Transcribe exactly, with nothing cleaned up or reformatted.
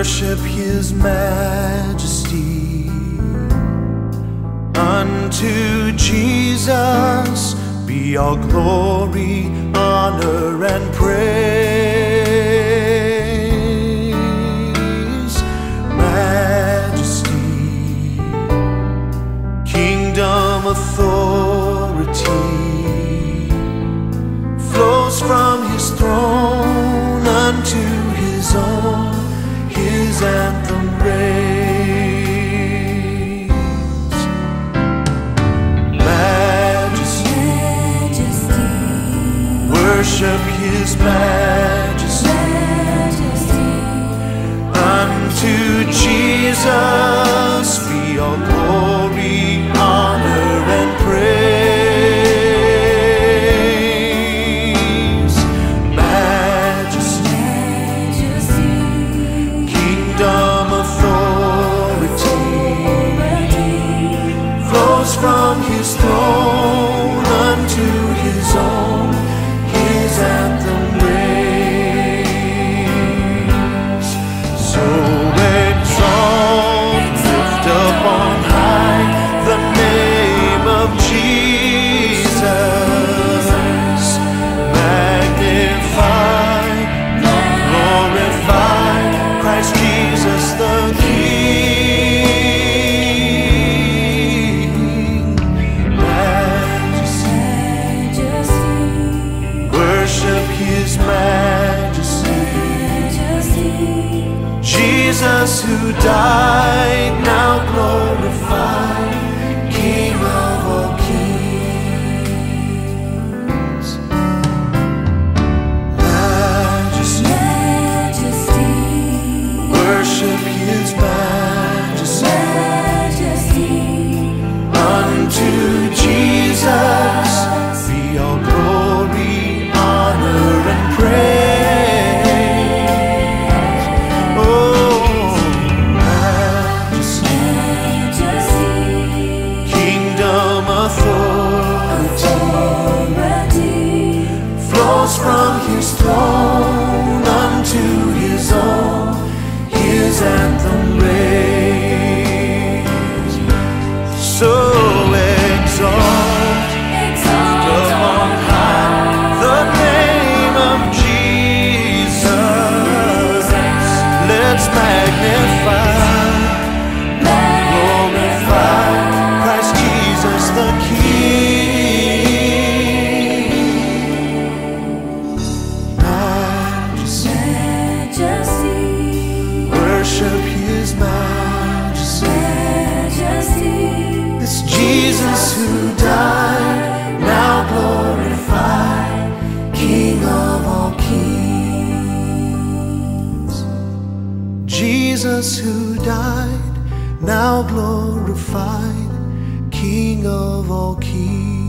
worship His majesty. Unto Jesus be all glory, honor, and praise. Majesty, kingdom, authority flows from His throne unto His own. His anthem reigns. Majesty, Majesty, worship His majesty. Majesty, Unto Jesus be all glory, honor, and praise. Majesty, Majesty, kingdom, authority flows from His throne unto His own. His anthem reigns. So exalt, lift up on high the name of Jesus. Magnify, glorify Christ Jesus the King. Majesty, Majesty, worship His majesty. Majesty, Jesus who died, now glorified, King of all kings. Majesty, Majesty, worship His majesty. Majesty, Unto Jesus be all glory, honor, and praise. Oh, majesty, Majesty, kingdom, authority authority flows from His throne unto His own. His anthem reigns. So exalt, exalt up on high the name of Jesus. Let's magnify, glorify Christ Jesus the King. Majesty, Majesty, worship His majesty. Majesty, This Jesus who died, now glorified, King of all kings. Jesus who died, now glorified, King of all kings.